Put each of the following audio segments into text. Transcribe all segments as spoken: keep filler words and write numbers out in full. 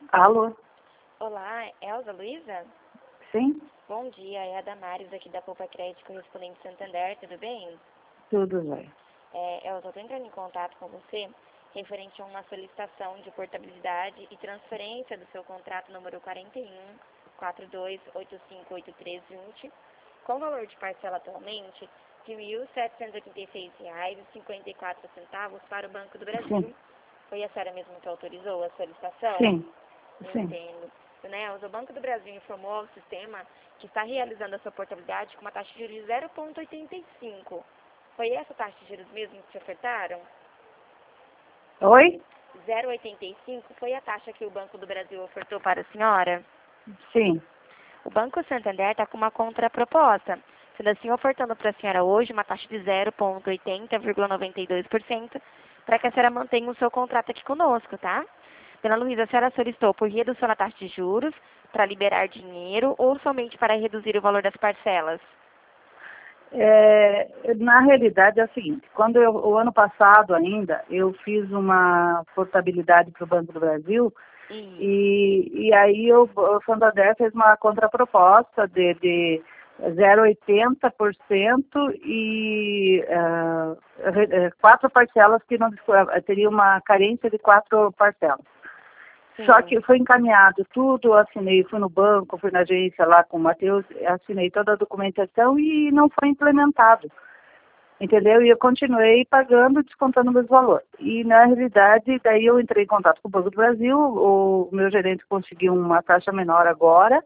Alô? Olá, Elza Luiza? Sim? Bom dia, é a Damares aqui da Poupa Crédito Correspondente Santander, tudo bem? Tudo bem. É, Elza, eu estou entrando em contato com você referente a uma solicitação de portabilidade e transferência do seu contrato número quarenta e um, quatro dois oito cinco oito três vinte, com valor de parcela atualmente de mil setecentos e oitenta e seis reais e cinquenta e quatro centavos para o Banco do Brasil. Sim. Foi a senhora mesmo que autorizou a solicitação? Sim. Sim. Entendo. Né, o Banco do Brasil informou ao sistema que está realizando a sua portabilidade com uma taxa de juros de zero vírgula oitenta e cinco. Foi essa taxa de juros mesmo que te ofertaram? Oi? zero vírgula oitenta e cinco foi a taxa que o Banco do Brasil ofertou para a senhora? Sim. O Banco Santander está com uma contraproposta, sendo assim ofertando para a senhora hoje uma taxa de zero vírgula oitenta vírgula noventa e dois por cento para que a senhora mantenha o seu contrato aqui conosco, tá? Dona Luísa, a senhora solicitou por redução na taxa de juros, para liberar dinheiro ou somente para reduzir o valor das parcelas? É, na realidade é o seguinte, quando eu, o ano passado ainda, eu fiz uma portabilidade para o Banco do Brasil e, e aí eu, o Santander fez uma contraproposta de, de zero vírgula oitenta por cento e uh, quatro parcelas que não teria uma carência de quatro parcelas. Sim. Só que foi encaminhado tudo, eu assinei, fui no banco, fui na agência lá com o Matheus, assinei toda a documentação e não foi implementado, entendeu? E eu continuei pagando, descontando meus valores. E na realidade, daí eu entrei em contato com o Banco do Brasil, o meu gerente conseguiu uma taxa menor agora,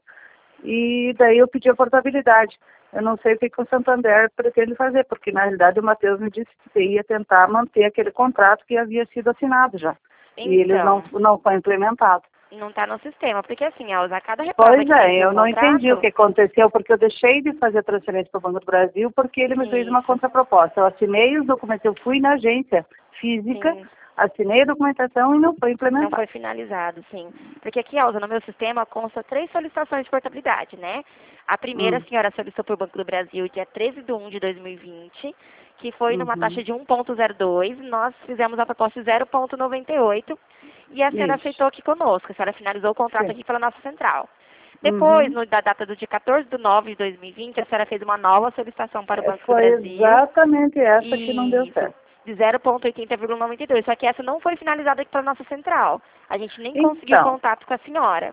e daí eu pedi a portabilidade. Eu não sei o que, que o Santander pretende fazer, porque na realidade o Matheus me disse que ia tentar manter aquele contrato que havia sido assinado já. Então, E ele não, não foi implementado. Não está no sistema, porque assim, a usar cada reprova Pois que é, tem eu no não contrato, entendi o que aconteceu, porque eu deixei de fazer a transferência para o Banco do Brasil, porque ele me fez uma Isso. contraproposta. Eu assinei os documentos, eu fui na agência física, Sim. assinei a documentação e não foi Não implementado. foi finalizado, sim. Porque aqui, Elza, no meu sistema consta três solicitações de portabilidade, né? A primeira, Hum. a senhora solicitou para o Banco do Brasil dia treze de um de dois mil e vinte, que foi numa Uhum. taxa de um vírgula zero dois, nós fizemos a proposta de zero vírgula noventa e oito, e a senhora Isso. aceitou aqui conosco, a senhora finalizou o contrato Sim. aqui pela nossa central. Depois, Uhum. no, da data do dia quatorze de nove de dois mil e vinte, a senhora fez uma nova solicitação para o Banco do Foi Brasil. exatamente essa que não deu Isso, certo. de zero vírgula oitenta vírgula noventa e dois. Só que essa não foi finalizada aqui pela nossa central. A gente nem conseguiu Então, contato com a senhora.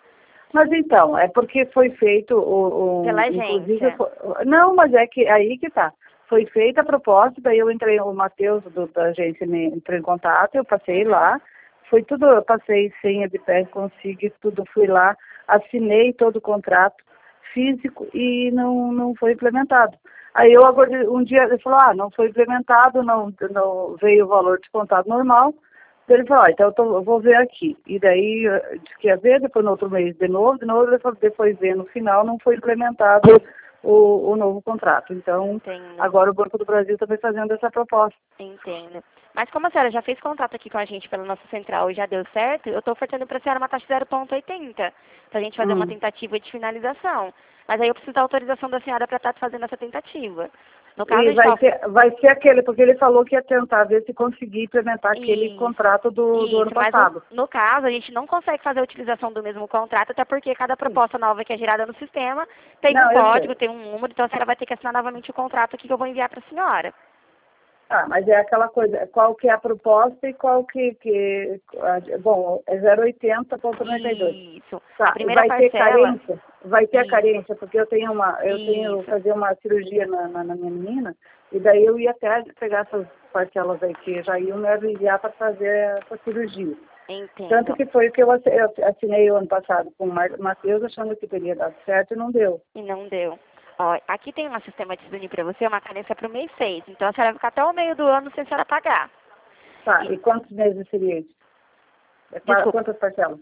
mas então, é porque foi feito o, o Pela inclusive, agência. foi- não, mas é que aí que tá. Foi feita a proposta, daí eu entrei, o Matheus do- da agência me entrou em contato, eu passei Uhum. lá, foi tudo, eu passei senha de pé, consegui tudo, fui lá, assinei todo o contrato físico e não, não foi implementado. Aí eu agora, um dia, ele falou, ah, não foi implementado, não, não veio o valor descontado normal. Ele falou, ah, então eu, tô, eu vou ver aqui. E daí eh, disse que ia ver, depois no outro mês de novo, de novo, ele falou, depois ver no final, não foi implementado o, o novo contrato. Então, Entendo. agora o Banco do Brasil está fazendo essa proposta. Entendo. Mas como a senhora já fez contato aqui com a gente pela nossa central e já deu certo, eu estou ofertando para a senhora uma taxa de zero vírgula oitenta, para a gente fazer uma Hum. tentativa de finalização. Mas aí eu preciso da autorização da senhora para estar fazendo essa tentativa. No caso, a E gente vai tá... ser, vai ser aquele, porque ele falou que ia tentar ver se conseguir implementar aquele Isso, contrato do, do ano isso, mas passado. no, no caso, a gente não consegue fazer a utilização do mesmo contrato, até porque cada proposta nova que é gerada no sistema tem um Não, eu código, sei. tem um número, então a senhora vai ter que assinar novamente o contrato aqui que eu vou enviar para a senhora. Ah, mas é aquela coisa, qual que é a proposta e qual que, que ah, bom, é zero vírgula oitenta ponto noventa e dois. Isso. Tá, A e primeira vai ter parcela... carência, vai ter a Isso. carência, porque eu tenho uma, eu tenho Isso. fazer uma cirurgia na, na, na minha menina, e daí eu ia até pegar essas parcelas aí que já iam me aliviar para fazer essa cirurgia. Entendo. Tanto que foi o que eu assi- eu assinei o ano passado com o Mar- Matheus, achando que teria dado certo e não deu. E não deu. Ó, aqui tem um sistema de desunir para você, uma carência para o mês seis. Então a senhora vai ficar até o meio do ano sem a senhora pagar. Tá, E, e quantos meses seria isso? É, qua- desculpa, quantas parcelas?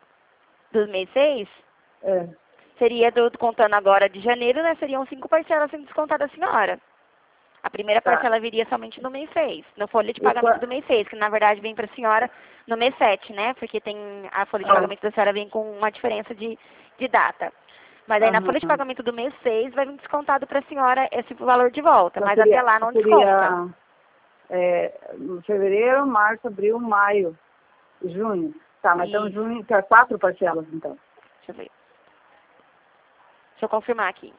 do mês seis, É. seria do, contando agora de janeiro, né? Seriam cinco parcelas sendo descontada da senhora. A primeira Tá. parcela viria somente no mês seis, no folha de E pagamento qua- do mês seis, que na verdade vem para a senhora no mês sete, né? Porque tem a folha de Ah. pagamento da senhora vem com uma diferença de, de data. Mas aí na folha de Aham. pagamento do mês seis vai vir descontado para a senhora esse valor de volta, Então mas seria, até lá não desconta. seria é, fevereiro, março, abril, maio, junho. Tá, mas então junho tem quatro parcelas, então. Deixa eu ver. Deixa eu confirmar aqui.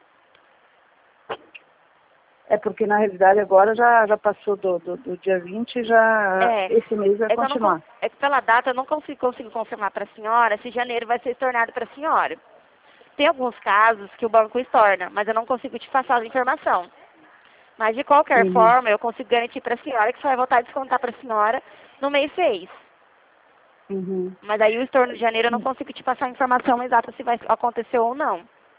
É porque, na realidade, agora já, já passou do, do, do dia vinte, já É, esse mês vai é que eu não continuar. con- é que pela data eu não consigo, consigo confirmar para a senhora se janeiro vai ser estornado para a senhora. Tem alguns casos que o banco estorna, mas eu não consigo te passar a informação. Mas, de qualquer Uhum. forma, eu consigo garantir para a senhora que você vai voltar a descontar para a senhora no mês seis. Uhum. Mas aí o estorno de janeiro eu não consigo te passar a informação exata se vai acontecer ou não.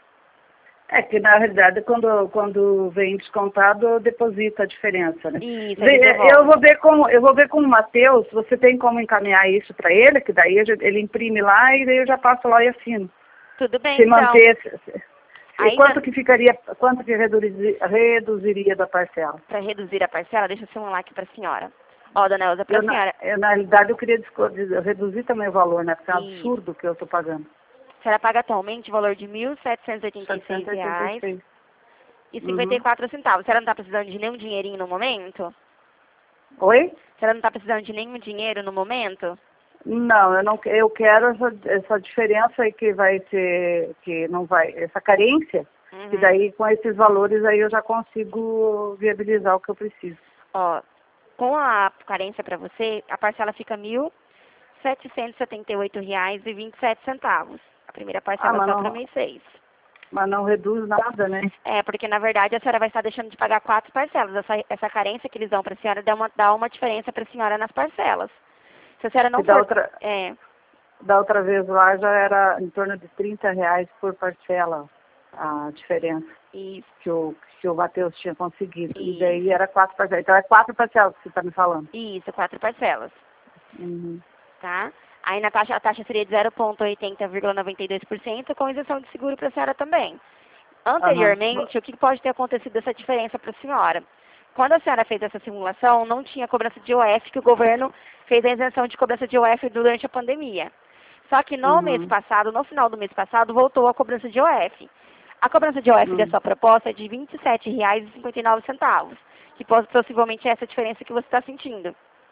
É que, na realidade, quando, quando vem descontado, deposita a diferença, né? Isso, Vê, ele devolve. eu vou ver com, eu vou ver com o Matheus, você tem como encaminhar isso para ele, que daí ele imprime lá e daí eu já passo lá e assino. Tudo bem, Se então. manter... se- se- E Ainda- quanto que ficaria, quanto que reduzir, reduziria da parcela? Para reduzir a parcela, deixa eu simular aqui para a senhora. Ó, dona Elza, para Eu, a na, senhora, eu, na realidade, eu queria desco- des- reduzir também o valor, né? Porque é um Isso. absurdo o que eu estou pagando. a senhora paga atualmente o valor de mil setecentos e oitenta e seis setecentos e oitenta e reais seis. e cinquenta e quatro centavos. A senhora não está precisando de nenhum dinheirinho no momento? Oi? A senhora não está precisando de nenhum dinheiro no momento? Não, eu não, eu quero essa, essa diferença aí que vai ser, que não vai, essa carência, Uhum. e daí com esses valores aí eu já consigo viabilizar o que eu preciso. Ó, com a carência para você, a parcela fica mil setecentos e setenta e oito reais e vinte e sete centavos. A primeira parcela Ah, mas só não- para o mês seis. Mas não reduz nada, né? É, porque na verdade a senhora vai estar deixando de pagar quatro parcelas. Essa, essa carência que eles dão para a senhora dá uma, dá uma diferença para a senhora nas parcelas. Se a senhora não E da for... outra, É, da outra vez lá já era em torno de trinta reais por parcela a diferença isso, que o, que o Matheus tinha conseguido. E Isso. daí era quatro parcelas. Então é quatro parcelas que você está me falando. isso, quatro parcelas, Uhum. tá? Aí na taxa, a taxa seria de zero vírgula oitenta vírgula noventa e dois por cento com isenção de seguro para a senhora também. Anteriormente, o que pode ter acontecido dessa diferença para a senhora? Quando a senhora fez essa simulação, não tinha cobrança de I O F, que o governo fez a isenção de cobrança de I O F durante a pandemia. Só que no Uhum. mês passado, no final do mês passado, voltou a cobrança de I O F. A cobrança de I O F Uhum. dessa proposta é de vinte e sete reais e cinquenta e nove centavos, que pode, possivelmente é essa diferença que você está sentindo.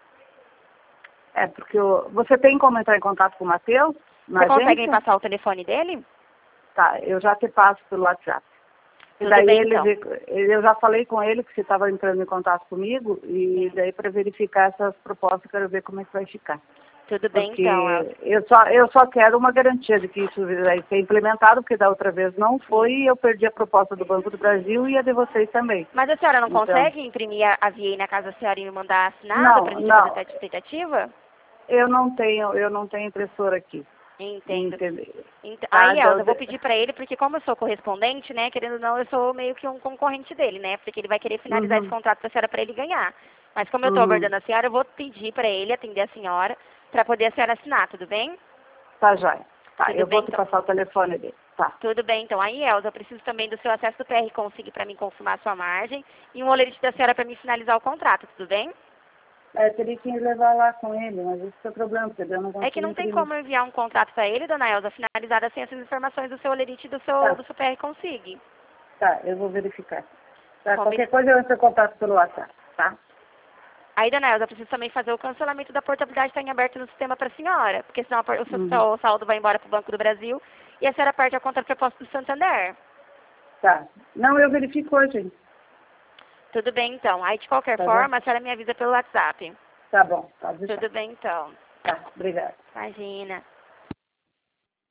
É, porque o, você tem como entrar em contato com o Matheus? na Você consegue me agência? passar o telefone dele? Tá, eu já te passo pelo WhatsApp. E Tudo daí bem, ele, então. vê- ele- eu já falei com ele que você estava entrando em contato comigo e daí para verificar essas propostas eu quero ver como é que vai ficar. Tudo bem, Porque então. Elza. eu só, eu só quero uma garantia de que isso vai ser implementado, porque da outra vez não foi e eu perdi a proposta do Banco do Brasil e a de vocês também. Mas a senhora não Então- consegue imprimir a, a V A na casa da senhora e me mandar assinada Não, para a gente não. fazer a tentativa? Eu não tenho, eu não tenho impressora aqui. Entendo. Entendeu? Então, Ah, aí, Elza, então- eu vou pedir para ele, porque como eu sou correspondente, né, querendo ou não, eu sou meio que um concorrente dele, né, porque ele vai querer finalizar Uhum. esse contrato com a senhora para ele ganhar. Mas como eu estou Uhum. abordando a senhora, eu vou pedir para ele atender a senhora, para poder a senhora assinar, tudo bem? Tá, joia. Tá, Tudo eu bem, vou te então. passar o telefone dele. Tá. Tudo bem, então. Aí, Elza, eu preciso também do seu acesso do P R Consigne para mim confirmar a sua margem e um olerite da senhora para mim finalizar o contrato, tudo bem? É, teria que levar lá com ele, mas esse é o problema, porque eu não consigo É que não tem imprimir. como enviar um contrato para ele, dona Elza, finalizada sem essas informações do seu olerite e do seu, Tá. do seu P R Consigne. Tá, eu vou verificar. Tá, Combina- qualquer coisa eu entro em contato pelo WhatsApp, tá? Aí, dona Elza, eu preciso também fazer o cancelamento da portabilidade que está em aberto no sistema para a senhora, porque senão a por- o seu, Uhum. seu saldo vai embora para o Banco do Brasil e a senhora perde a conta proposta do Santander. Tá. Não, eu verifico hoje. Tudo bem, então. Aí, de qualquer Tá forma, bom. a senhora me avisa pelo WhatsApp. Tá bom, pode deixar. Tudo bem, então. Tá, obrigada. Imagina.